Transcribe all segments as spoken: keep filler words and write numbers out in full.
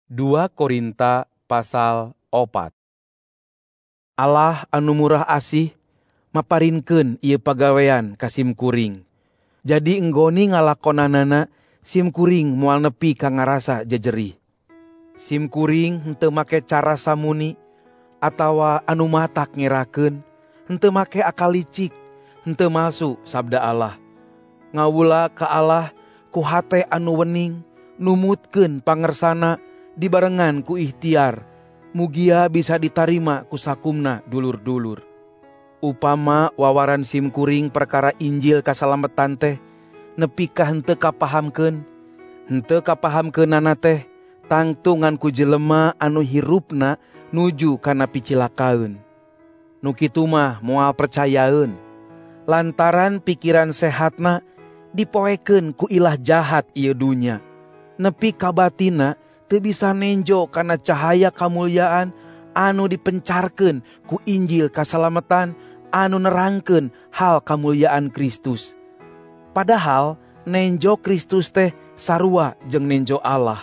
dua Korinta pasal opat. Allah anu murah asih maparinkeun ieu pagawean ka simkuring. Jadi enggoni ngalakonanana simkuring moal nepi ka ngarasa jejerih. Simkuring henteu make cara samuni atawa anu matak ngerakeun, henteu make akal licik, henteu malsu sabda Allah. Ngawula ka Allah ku hate anu wening, numutkeun pangersana dibarengan ku ikhtiar, mugia bisa ditarima ku sakumna dulur-dulur. Upama wawaran simkuring perkara Injil kasalametan teh nepi ka henteu kapahamkeun, henteu kapahamkeunana teh tangtungan ku jelema anu hirupna nuju kana picilakaeun. Nu kitu mah moal percayaeun, lantaran pikiran sehatna dipoekeun ku ilah jahat ieu dunya, nepi ka batina teu bisa nenjo kana cahaya kamulyaan anu dipencarkeun ku Injil kasalametan anu nerangkeun hal kamulyaan Kristus. Padahal nenjo Kristus teh sarua jeung nenjo Allah.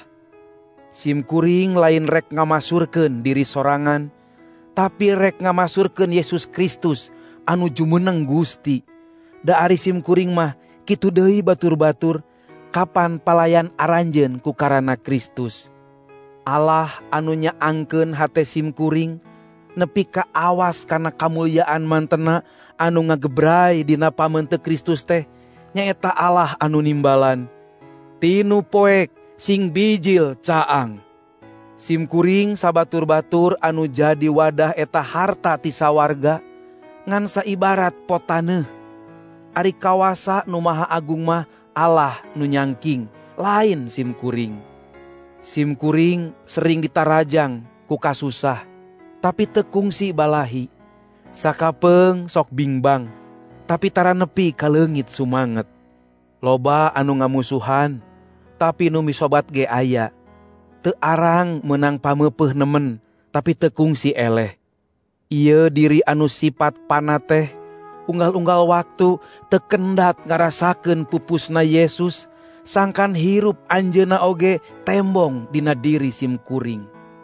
Simkuring lain rek ngamasurkeun diri sorangan, tapi rek ngamasurkeun Yesus Kristus anu jumeneng Gusti. Da ari simkuring mah kitu deui batur-batur, kapan palayan aranjeun ku karana Kristus. Allah anu nyaangkeun hate simkuring nepi ka awas kana kamulyaan mantena anu ngagebrai dina pamenteun Kristus teh nyaeta Allah anu nimbalan. Tinu poek sing bijil caang. Simkuring sabatur-batur anu jadi wadah eta harta ti sawarga ngan saibarat potaneuh. Ari kawasa nu maha agung mah Allah nu nyangking, lain simkuring. Simkuring sering ditarajang ku kasusah, tapi teu kungsi balahi. Sakapeung sok bingbang, tapi tara nepi ka leungit sumanget. Loba anu ngamusuhan, tapi nu misobat ge aya. Teu arang meunang pameupeun nemen, tapi teu kungsi eleh. Ieu diri anu sifat pana teh unggal-unggal waktu teu kendat ngarasakeun pupusna Yesus, sangkan hirup anjeunna oge tembong dina diri simkuring.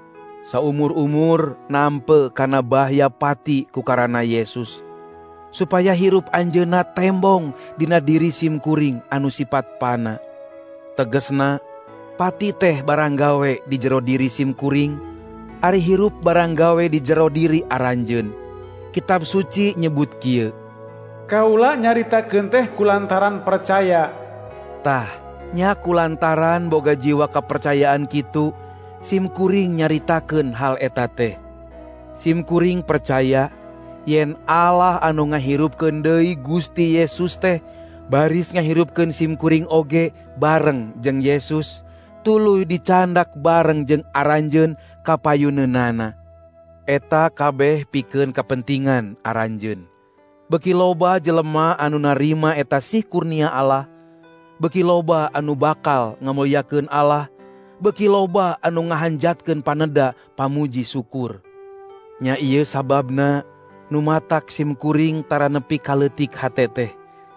Saumur-umur nampe kana bahaya pati ku karana Yesus, supaya hirup anjeunna tembong dina diri simkuring anu sifat pana. Tegesna, pati teh barang gawe di jero diri simkuring, ari hirup barang gawe di jero diri aranjeun. Kitab suci nyebut kieu, kaula nyaritakeun teh kulantaran percaya. Tah, nya kulantaran boga jiwa kepercayaan kitu, simkuring nyaritakeun hal eta teh. Simkuring percaya yen Allah anu ngahirupkeun deui Gusti Yesus teh baris ngahirupkeun simkuring oge bareng jeung Yesus, tuluy dicandak bareng jeung aranjeun kapayuneunana. Eta kabeh pikeun kapentingan aranjeun. Beki loba jelema anu narima eta sih kurnia Allah, beki loba anu bakal ngamulyakeun Allah, beki loba anu ngahanjatkeun paneda pamuji syukur. Nya ieu sababna nu matak simkuring tara nepi ka leutik hate teh.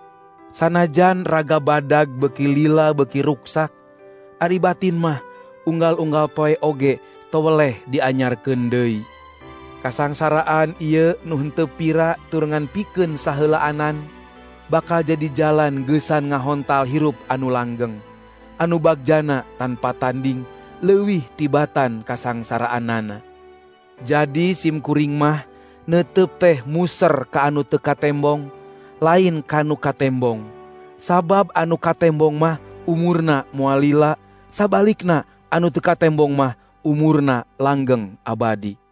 Sanajan raga badag beki lila beki ruksak, ari batin mah unggal-unggal poe oge toweleh dianyarkeun deui. Kasangsaraan ieu nu henteu pira turengan pikeun saheulaanan bakal jadi jalan geusan ngahontal hirup anu langgeng, anu bagjana tanpa tanding leuwih tibatan kasangsaraanana. Jadi simkuring mah neuteup teh muser ka anu teu katembong, lain kanu katembong. Sabab anu katembong mah umurna moal lila, sabalikna anu teu katembong mah umurna langgeng abadi.